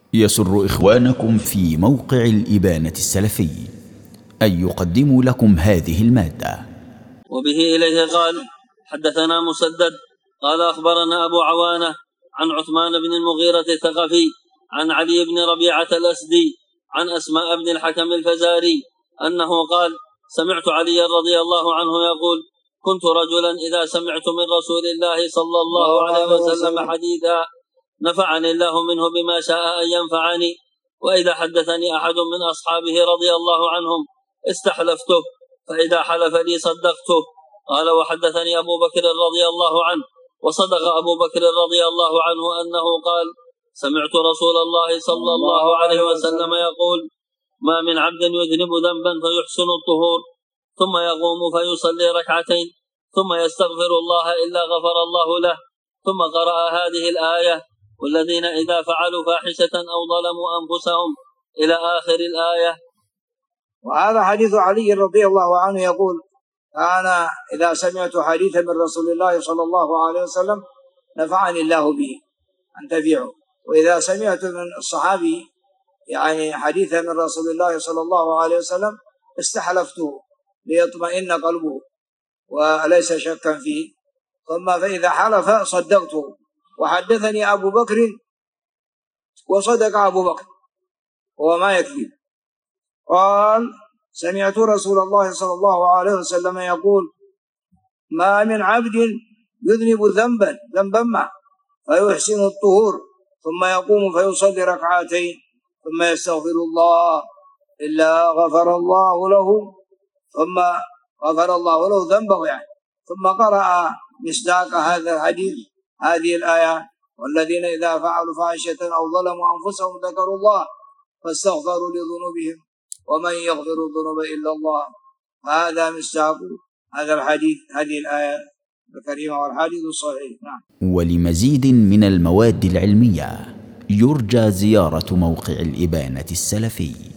يسر إخوانكم في موقع الإبانة السلفي أن يقدموا لكم هذه المادة. وبه إليه قال: حدثنا مسدد قال أخبرنا أبو عوانة عن عثمان بن المغيرة الثقفي عن علي بن ربيعة الأسدي عن أسماء بن الحكم الفزاري أنه قال: سمعت علي رضي الله عنه يقول: كنت رجلا إذا سمعت من رسول الله صلى الله عليه وسلم حديثا نفعني الله منه بما شاء أن ينفعني، وإذا حدثني أحد من أصحابه رضي الله عنهم استحلفته، فإذا حلف لي صدقته. قال: وحدثني أبو بكر رضي الله عنه، وصدق أبو بكر رضي الله عنه أنه قال: سمعت رسول الله صلى الله عليه وسلم يقول: ما من عبد يذنب ذنبا فيحسن الطهور ثم يقوم فيصلي ركعتين ثم يستغفر الله إلا غفر الله له. ثم قرأ هذه الآية: والذين إذا فعلوا فاحشة أو ظلموا أنفسهم إلى آخر الآية. وهذا حديث علي رضي الله عنه يقول: أنا إذا سمعت حديثا من رسول الله صلى الله عليه وسلم نفعني الله به أنتفعه، وإذا سمعت من الصحابي يعني حديثا من رسول الله صلى الله عليه وسلم استحلفته ليطمئن قلبه وليس شكا فيه، ثم فإذا حلف صدقته. وحدثني أبو بكر وصدق أبو بكر وهو ما يكذب. قال: سمعت رسول الله صلى الله عليه وسلم يقول: ما من عبد يذنب ذنبا ما فيحسن الطهور ثم يقوم فيصلي ركعتين ثم يستغفر الله إلا غفر الله له ذنبه يعني. ثم قرأ مصداق هذا الحديث هذه الآية: والذين إذا فعلوا فاحشة أو ظلموا أنفسهم ذكروا الله فاستغفروا لذنوبهم ومن يغفر الذنوب إلا الله. هذا مصداق هذا الحديث هذه الآية الكريمة والحديث الصحيح. نعم. ولمزيد من المواد العلمية يرجى زيارة موقع الإبانة السلفي.